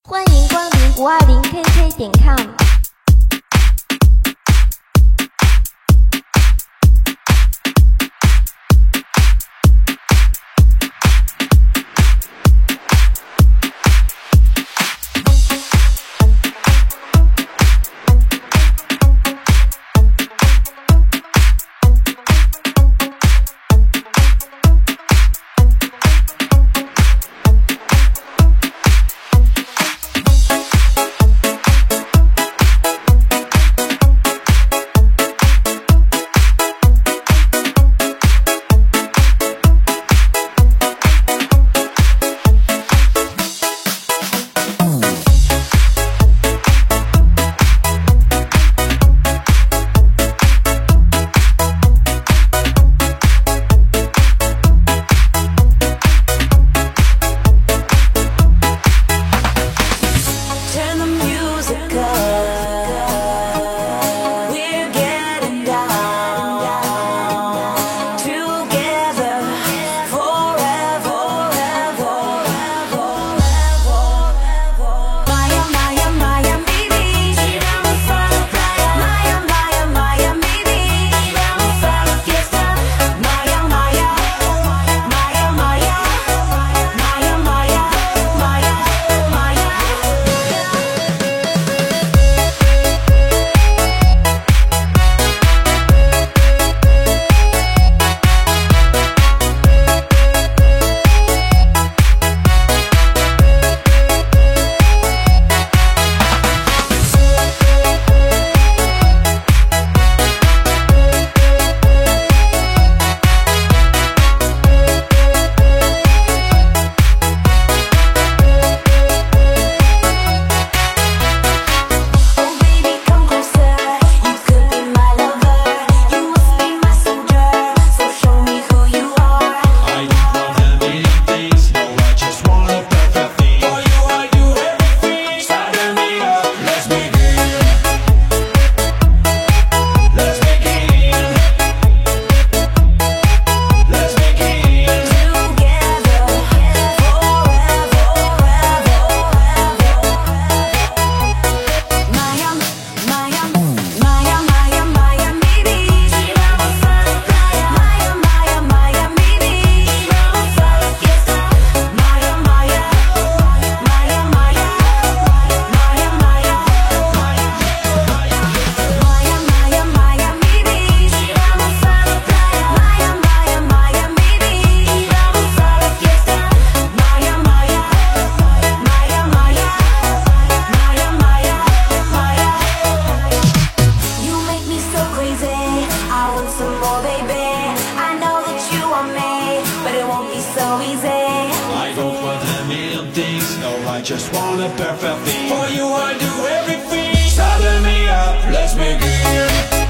欢迎光临520kk.com。 I just want a perfect thing. For you I do everything. Saddle me up, let's begin.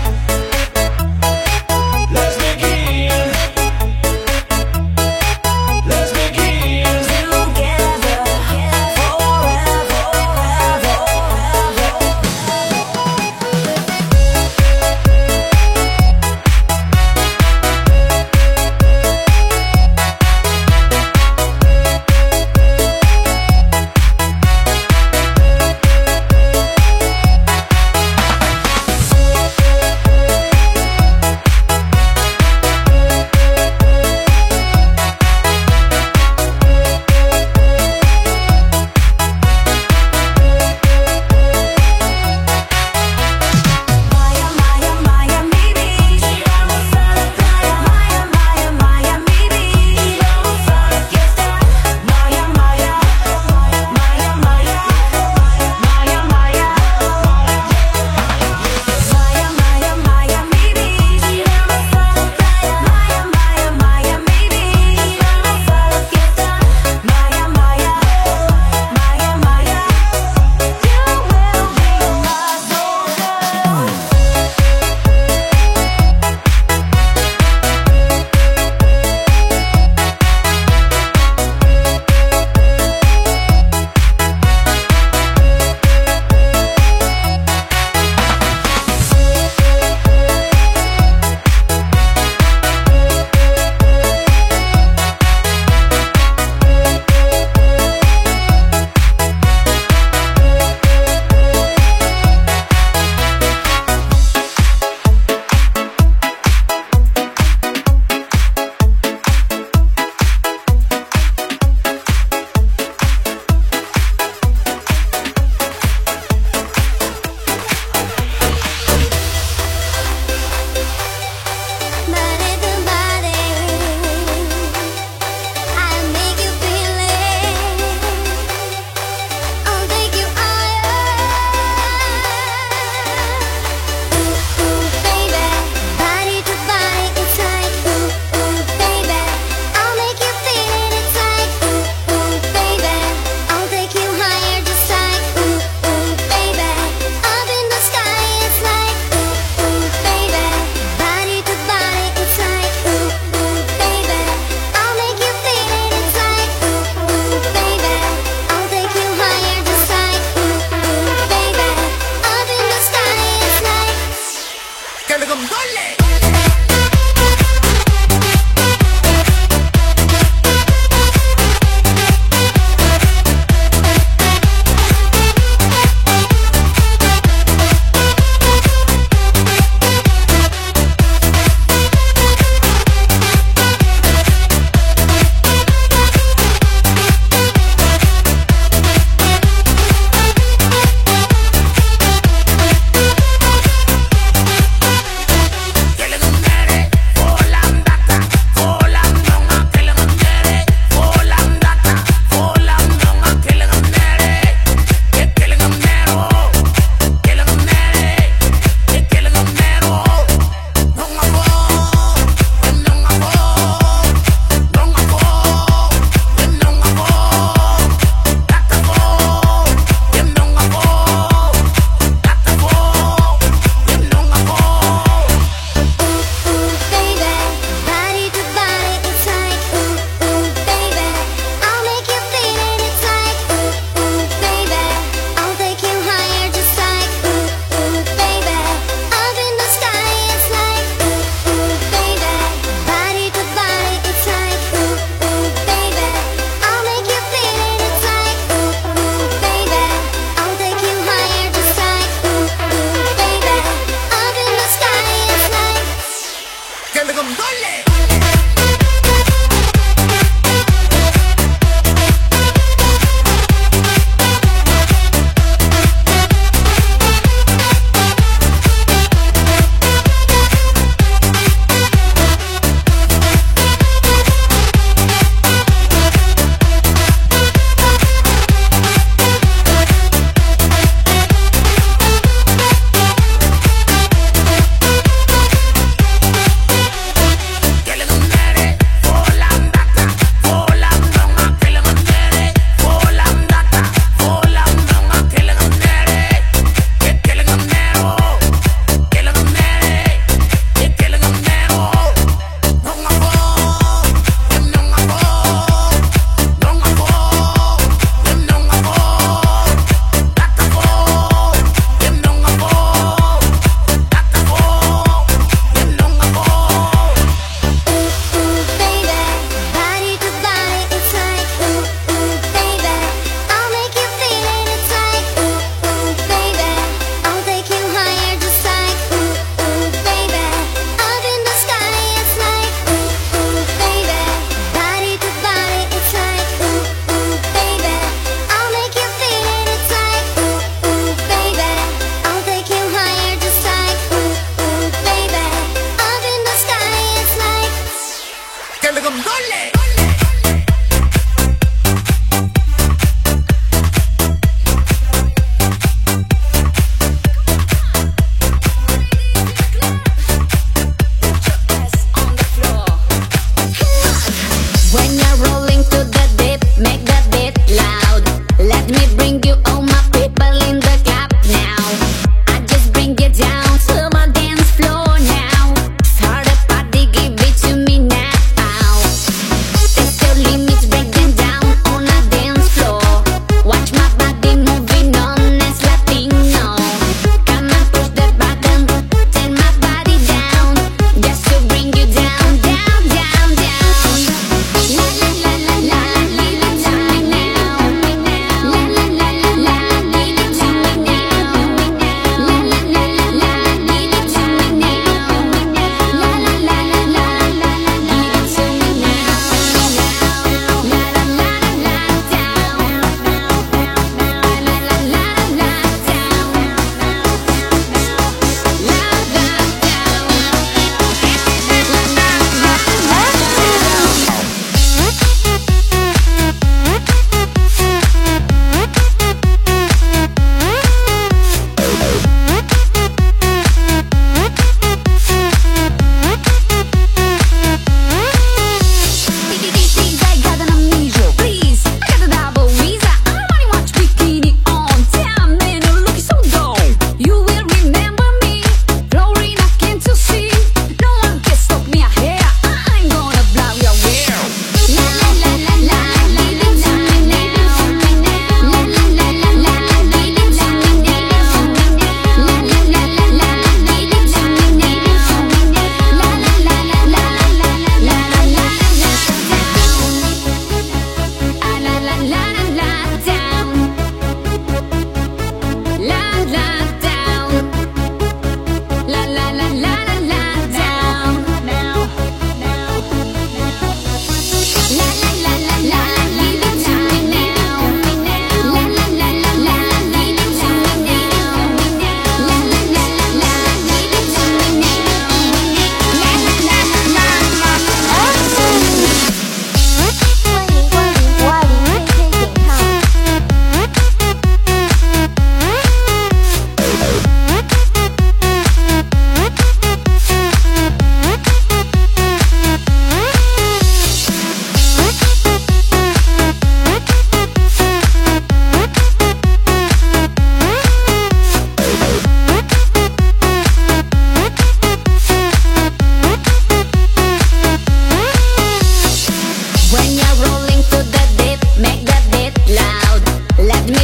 Let's begin. Let's begin. Together forever,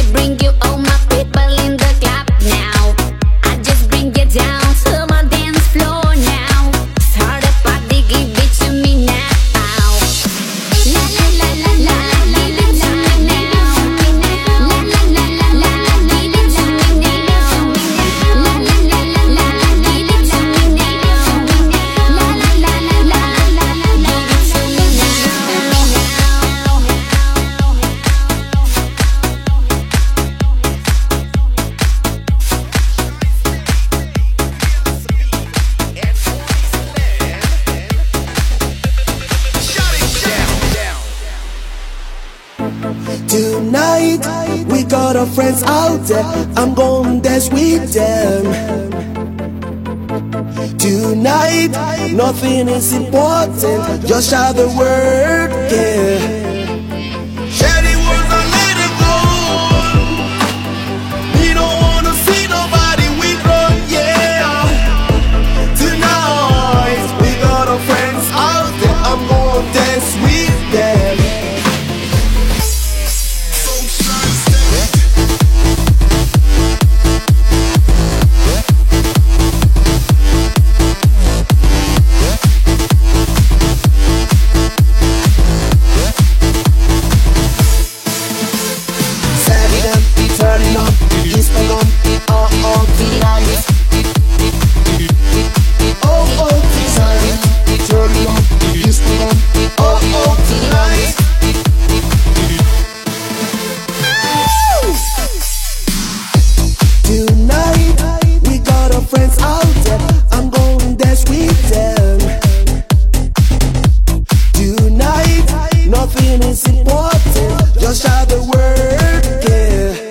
just bring you all my people in the club now. I just bring you down to my dance floor now. Start a party, give it to me now. La la la la la, give it to me now. La la la la la, give it to me now. La la la la la, give it to me now. La la la la la, give it to me Tonight, we got our friends out there. I'm gonna dance with them. Tonight, nothing is important. Just shout the word, yeah. Sherry was a little girl. We don't wanna see nobody withdraw, yeah. Tonight, we got our friends out there. I'm gonna dance with them. Turning up, it's the lump, oh, tonight. Oh, tonight. Turning up, it's the lump, oh, tonight. Tonight, we got our friends out there. I'm gonna dance with them. Tonight, nothing is important. Just shout the word, yeah.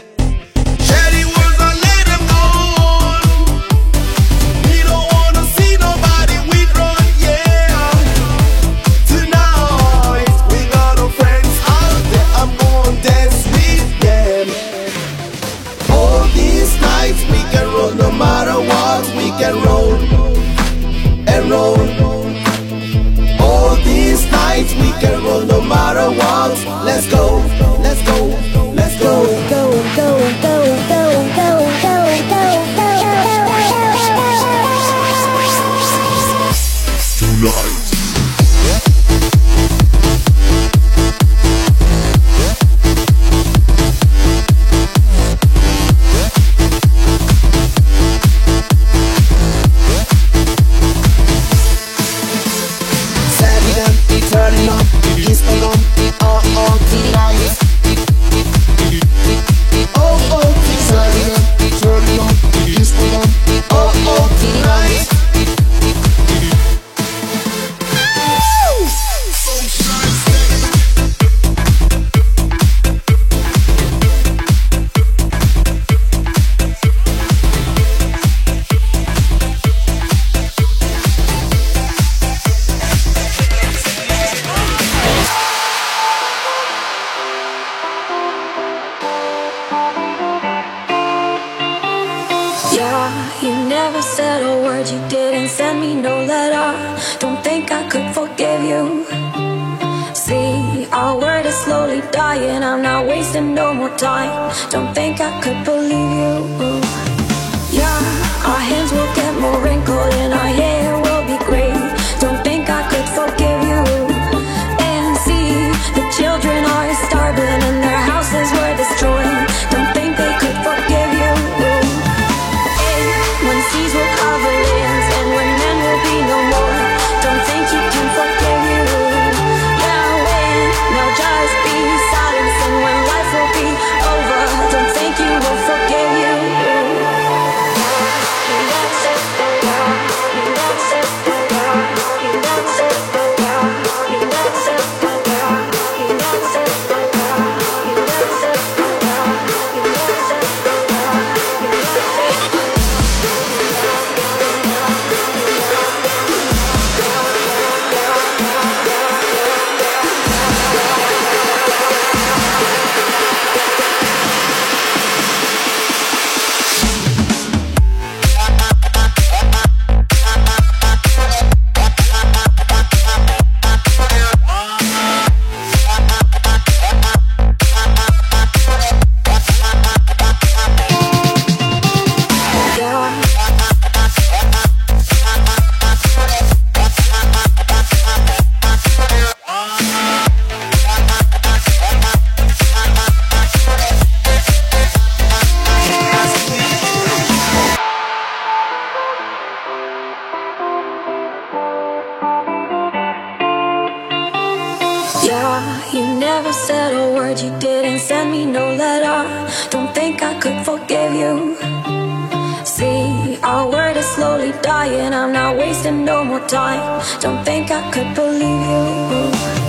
No matter what, we can roll and roll. All these nights we can roll no matter what. Let's go, let's go, let's go, go, go, go, go, go, go, go, tonight. Turning up, it's the lump, oh, tonight. Oh, turning up, it's the lump, oh, tonight. You never said a word, you didn't send me no letter. Don't think I could forgive you. See, our word is slowly dying, I'm not wasting no more time. Don't think I could believe you. Yeah, our hands will get more wrinkled and our hair will be gray. Don't think I could forgive you. And see, the children are starving and their houses were destroyed. Don't think they could forgive you. When seas will cover lands and when men will be no more, don't think you can forgive you. Yeah, when there'll just be silence and when life will be over, don't think you will forgive you. send me no letter. Don't think I could forgive you. See, our word is slowly dying. I'm not wasting no more time. Don't think I could believe you.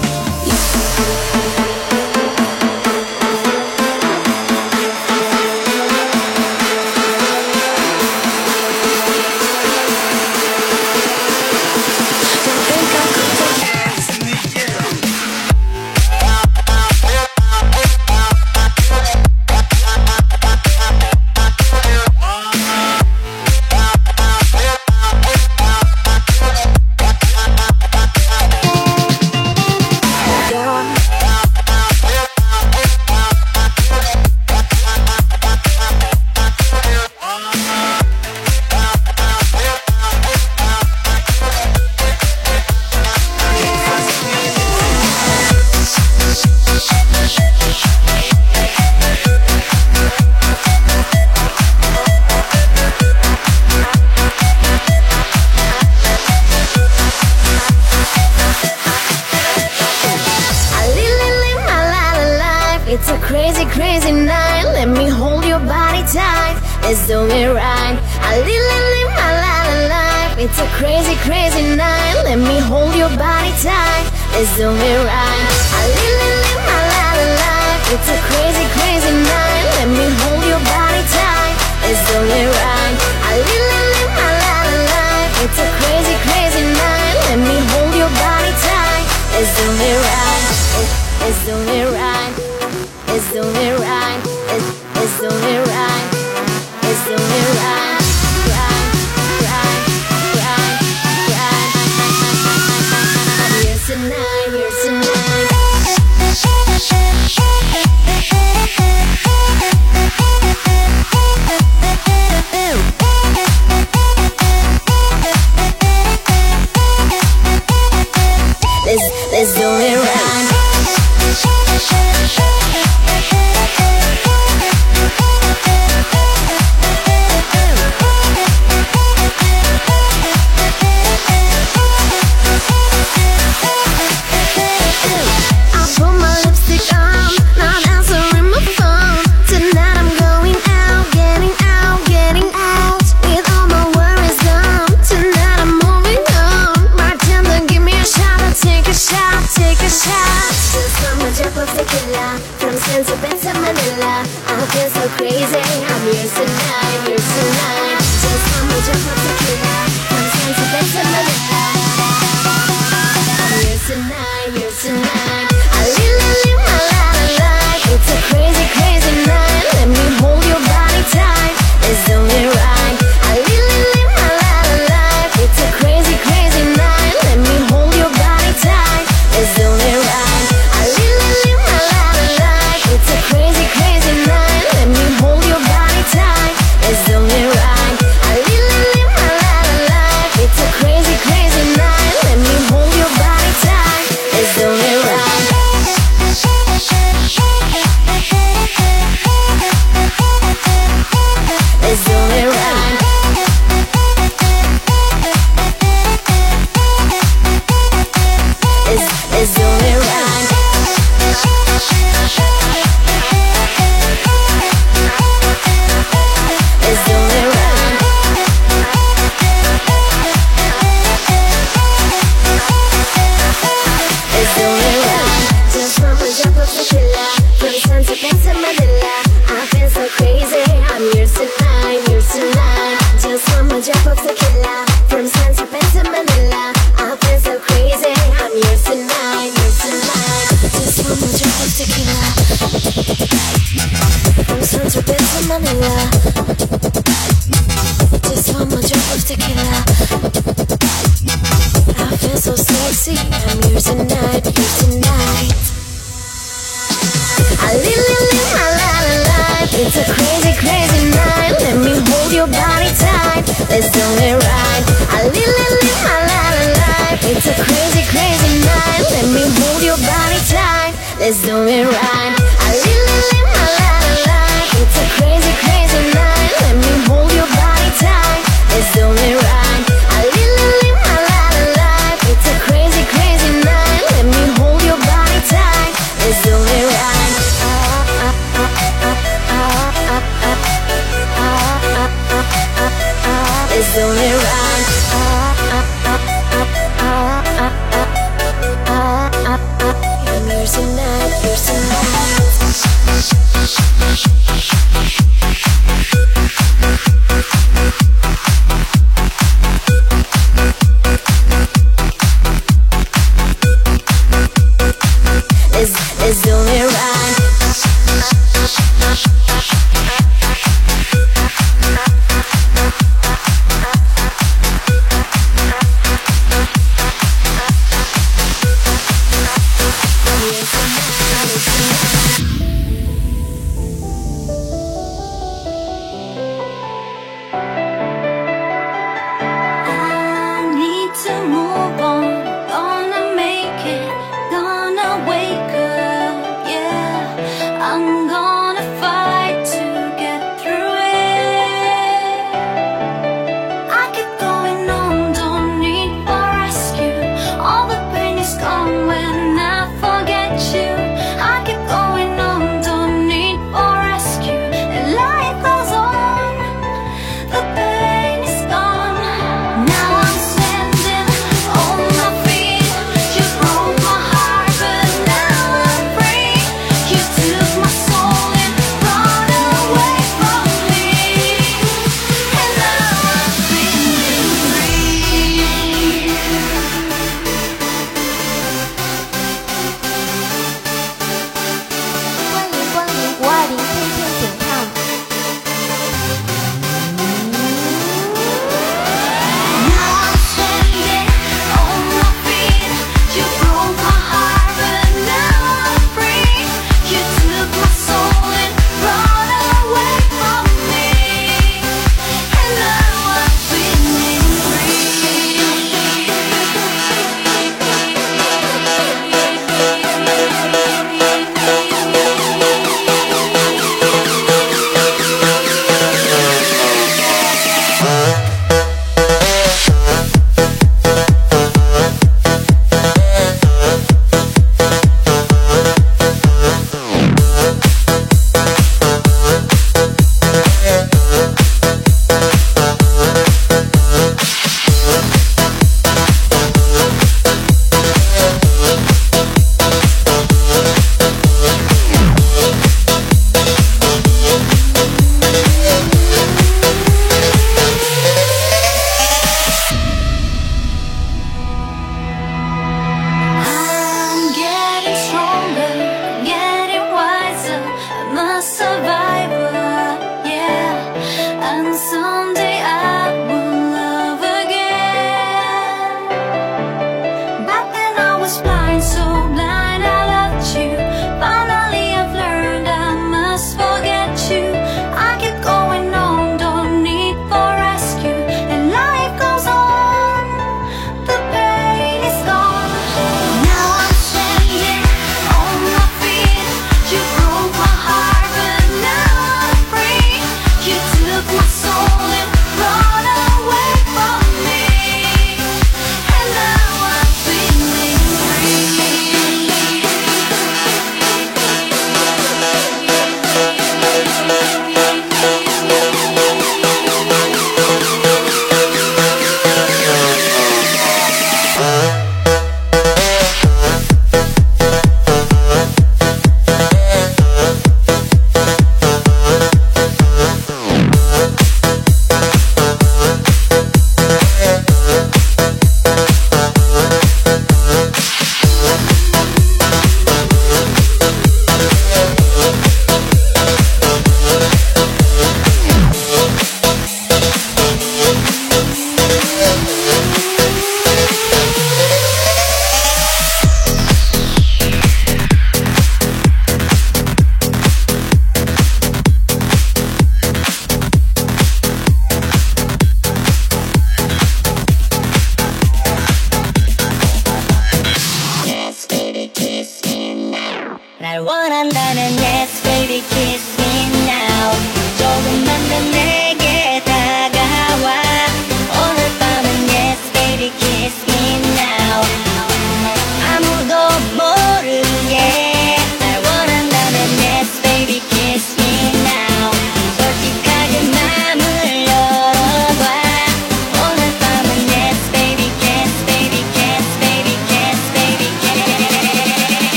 It's a crazy, crazy night. Let me hold your body tight. Let's do it right. I live my life. It's a crazy, crazy night. Let me hold your body tight. Let's do it right. I live my life. It's a crazy, crazy night. Let me hold your body tight. Let's do it right. I live my life. It's a crazy, crazy night. Let me hold your body tight. Let's do it right. Let's do it right. Let's do it right. Let's do it right. Let's do it right. I'm here tonight, here tonight. Let's do it right. From Saint-Tropez to Manila, I feel so crazy. I'm here tonight, here tonight. Just one more drop of tequila. From Saint-Tropez to Manila, I'm here tonight, here tonight. I live my life. It's a crazy, crazy night. Let me hold your body tight. Let's do it right. I live my life. It's a crazy, crazy night. Let me hold your body tight. Let's do it right. I live my life. It's a crazy, crazy night. Let me hold your body tight. Let's do it right. I live my life. It's a crazy, crazy night. Let me hold your body tight. Let's do it right. Let's do it right. Let's do it right. Let's do it right. Let's do it right. Just one more drop of tequila. From Saint-Tropez to Manila, I feel so crazy. I'm here tonight, here tonight. Just one more drop of tequila. From Saint-Tropez to Manila, I feel so crazy. I'm here tonight, here tonight. Just one more drop of tequila. From Saint-Tropez to Manila. Just one more drop of tequila. I feel so sexy. I'm here tonight, here tonight. I live my life. It's a crazy, crazy night. Let me hold your body tight. Let's do it right. I live my life. It's a crazy, crazy night. Let me hold your body tight. Let's do it right. I live my life. It's a crazy, crazy night. Let me hold your body tight. Let's do it right. I live my life. It's a crazy, crazy night. Let me hold your body tight. Let's do it right. It's only right. I'm yours tonight, yours tonight. It's only right.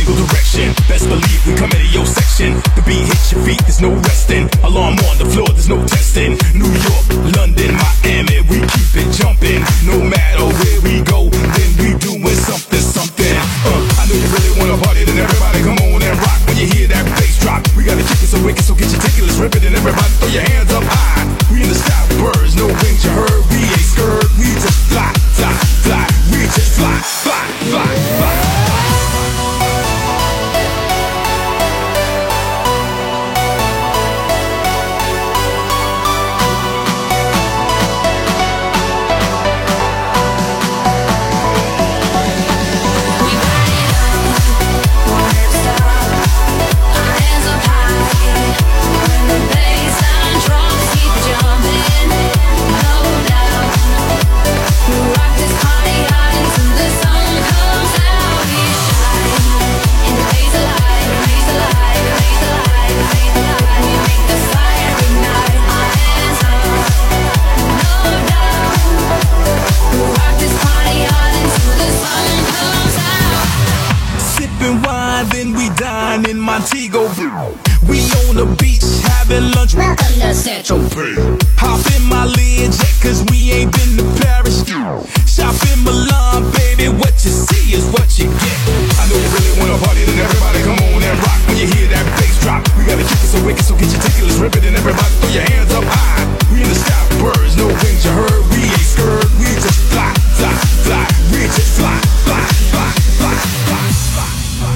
single direction. Best believe we come into your section. The beat hits your feet, there's no resting. Alarm on the floor, there's no testing. New York, London, Miami, we keep it jumping. No matter where we go, then we doing something, something. I know you really wanna party, then everybody come on and rock. When you hear that bass drop, we gotta kick it so wicked, so get your ticket, let's rip it, and everybody throw your hands up high. We in the sky, birds, no wings, you heard. We ain't scared, we just fly, fly, fly. We just fly, fly, fly, fly. In Montego, we on the beach having lunch. Welcome to Central Pay. Hop in my Learjet, cause we ain't been to Paris. Shop in Milan, baby, what you see is what you get. I know you really wanna party, then everybody come on and rock. When you hear that bass drop, we gotta kick it so wicked, so get your ticket, let's rip it, and everybody throw your hands up high. We in the sky, birds, no wings, you heard. We ain't scared, we just fly, fly, fly. We just fly, fly, fly, fly, fly, fly.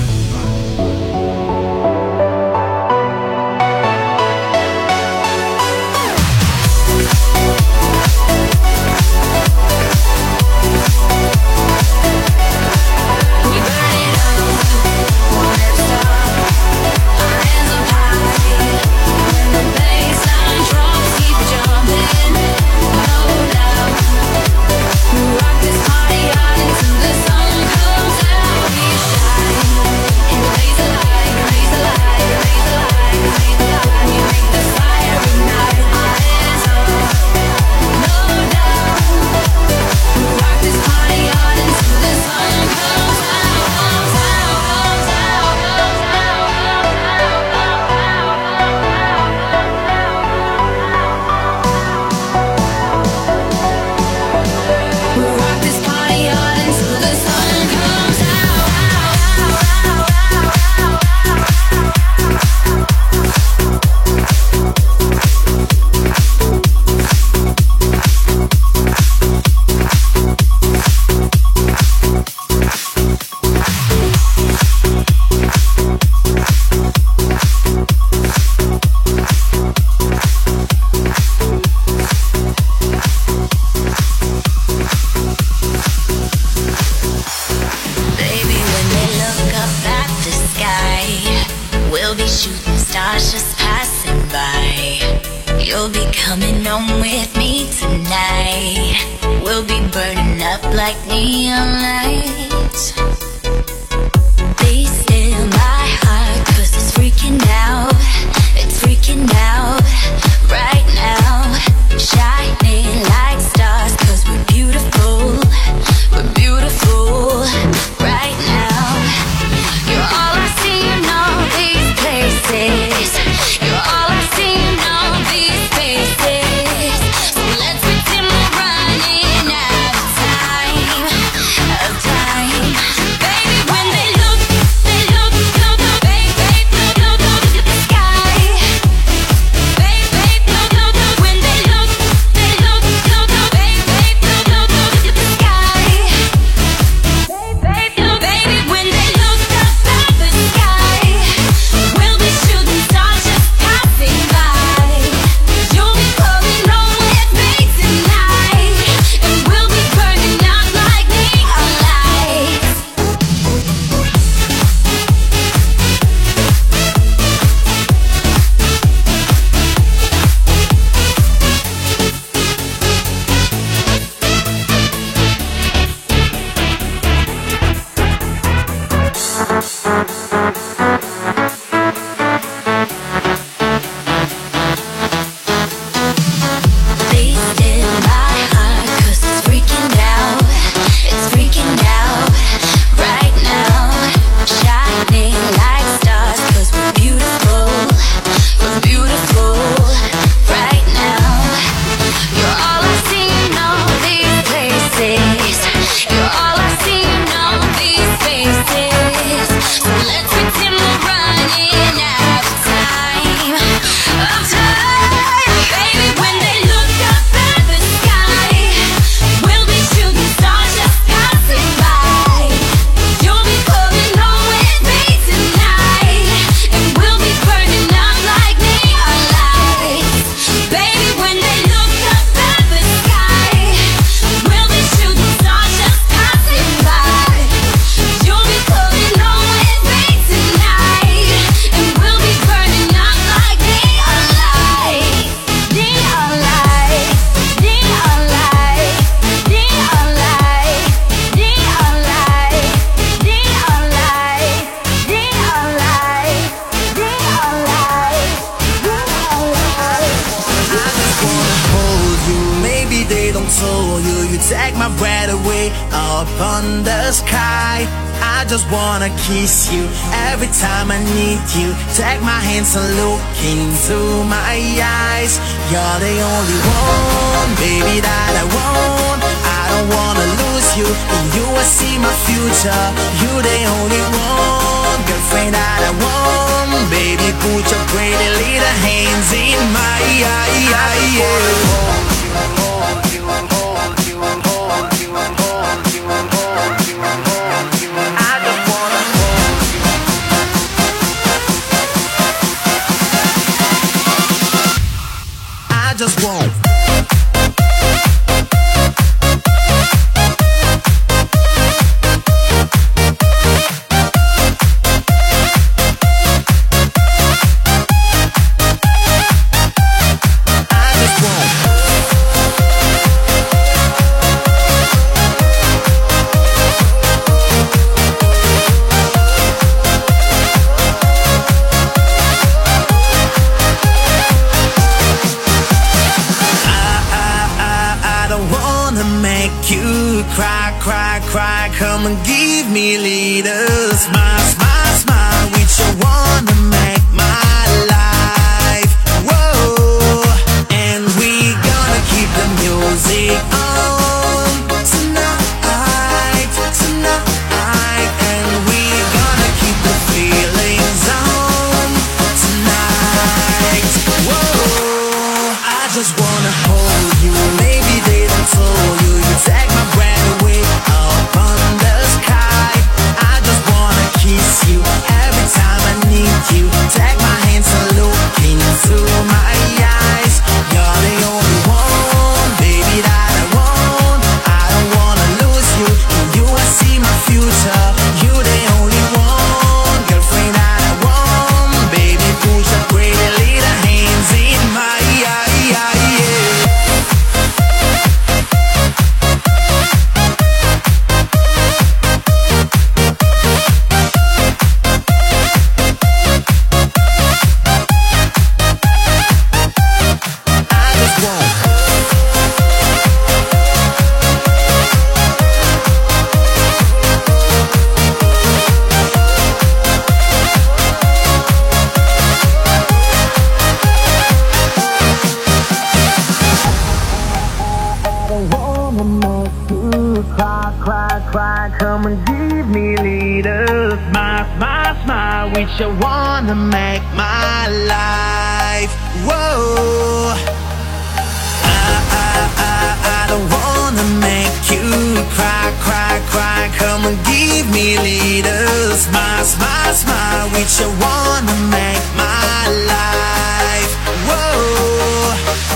You'll be coming home with me tonight. We'll be burning up like neon lights. Please still my heart, 'cause it's freaking out. It's freaking out right now. Shining like stars, 'cause we're beautiful. We're beautiful right now. You're all I see in all these places. You're all I see in all these faces. So let's pretend we're running out of time. on the sky. I just wanna kiss you every time I need you. Take my hands and look into my eyes. You're the only one, baby, that I want. I don't wanna lose you. In you I see my future. You're the only one, girlfriend that I want. Baby, put your pretty little hands in my eyes. Just won't. Cry, come and give me a little smile, smile, smile. With you wanna make my life, whoa. And we gonna keep the music on tonight, tonight. And we gonna keep the feelings on tonight, whoa. I just wanna hold you, maybe they don't tell you. You take my breath away. You every time I need you. Take my hands and look into my eyes. You're the only one, baby, that I want. I don't wanna lose you. In you I see my future. You're the only one, girlfriend that I want. Baby, put your pretty little hands in my cry, come and give me a little smile, smile, smile. With you wanna make my life, whoa. I don't wanna make you cry, come and give me a little smile, smile, smile. With you wanna make my life, whoa.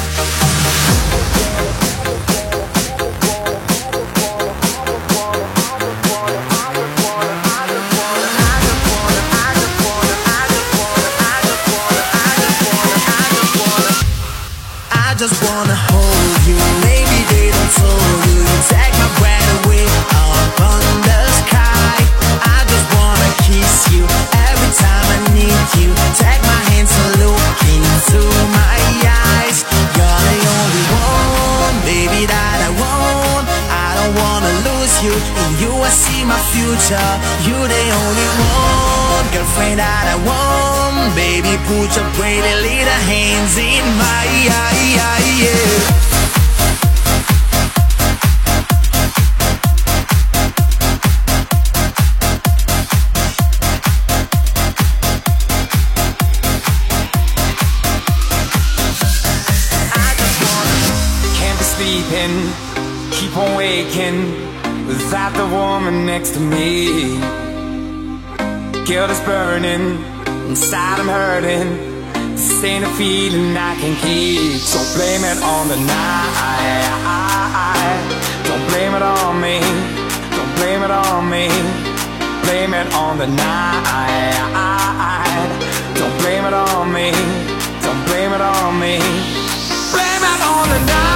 I just wanna hold you, maybe they don't tell you. You take my breath away up on the sky. I just wanna kiss you every time I need you. Take my hands and look into my eyes. You're the only one, baby, that I want. I don't wanna lose you. In you I see my future. You're the only one, girlfriend that I want. Baby, put your pretty little hands in my eyes, yeah. Keep on waking without the woman next to me. Guilt is burning, inside I'm hurting. This ain't a feeling I can keep. So blame it on the night. Don't blame it on me. Don't blame it on me. Blame it on the night. Don't blame it on me. Don't blame it on me. Blame it on the night.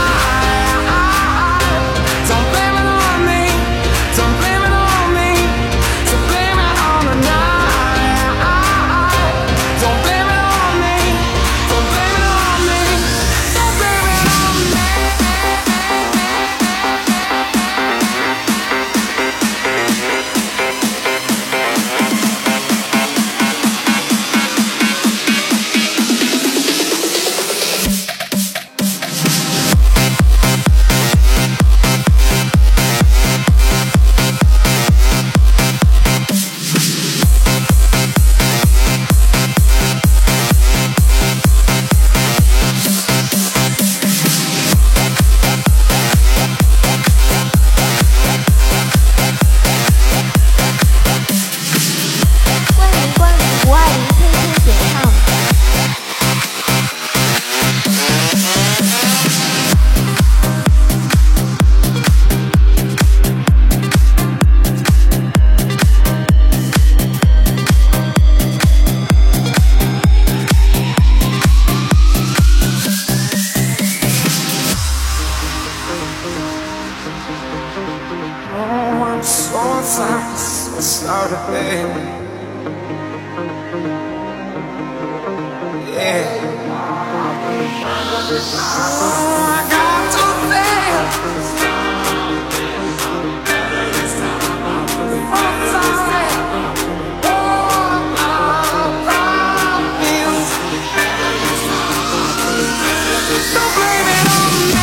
ahead. Yeah. I got to fail. Don't blame it on me.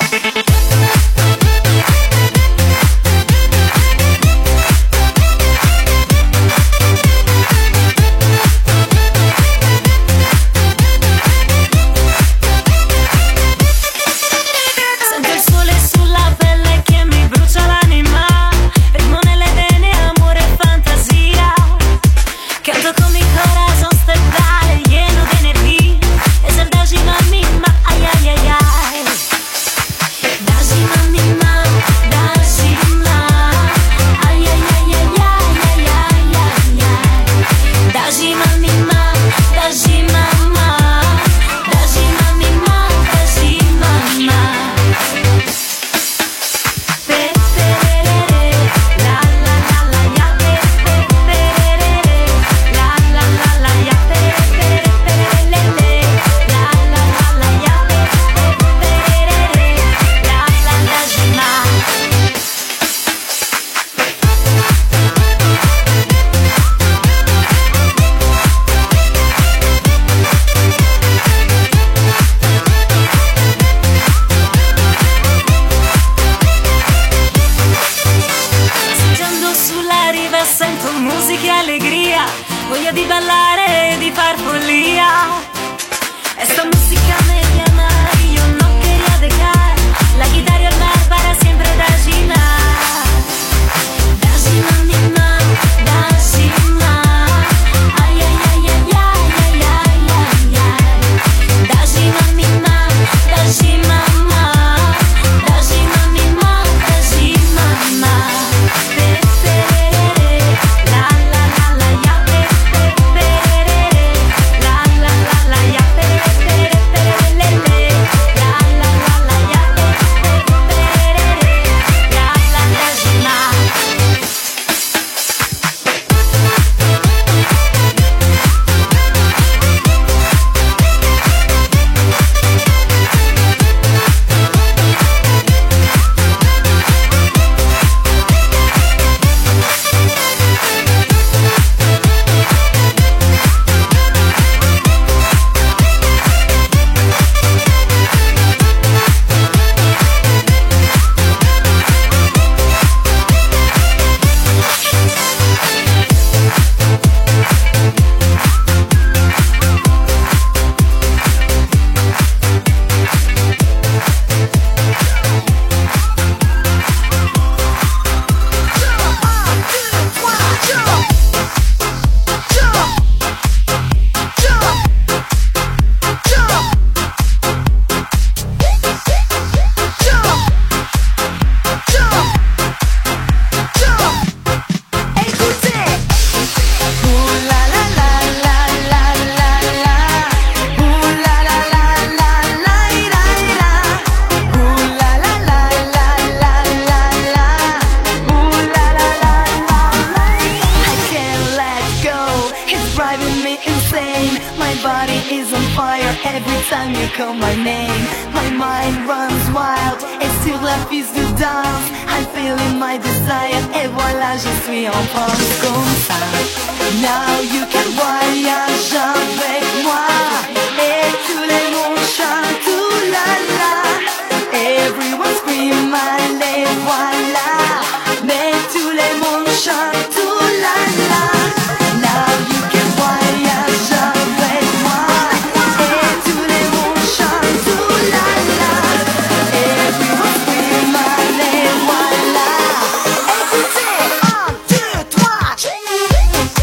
voglia di ballare e di far follia. Esta música me llama y yo no quería dejar la guitarra al mar para siempre Dajima. Dajima, Mima, Dajima. Ay, ay, ay, ay, ay, ay, ay, ay, ay. Dajima, Mima, Dajima, ma. Dajima, Mima, Dajima, ma. La la la la ya, la la la la ya, every time you call my name. My mind runs wild et sur la piste de danse I'm feeling my desire et voilà je suis en transe comme ça. Now you can voyage avec moi et tous les mondes chantent tout la la. Everyone scream allez voilà. Mais tous les mondes chantent tout la la. Now you can voyage avec moi. Écoutez, 1, 2, 3.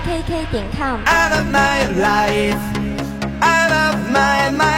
KK.com。 Out of my life, out of my mind.